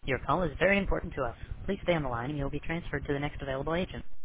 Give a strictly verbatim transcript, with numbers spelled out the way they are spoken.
Your call is very important to us. Please stay on the line and you will be transferred to the next available agent.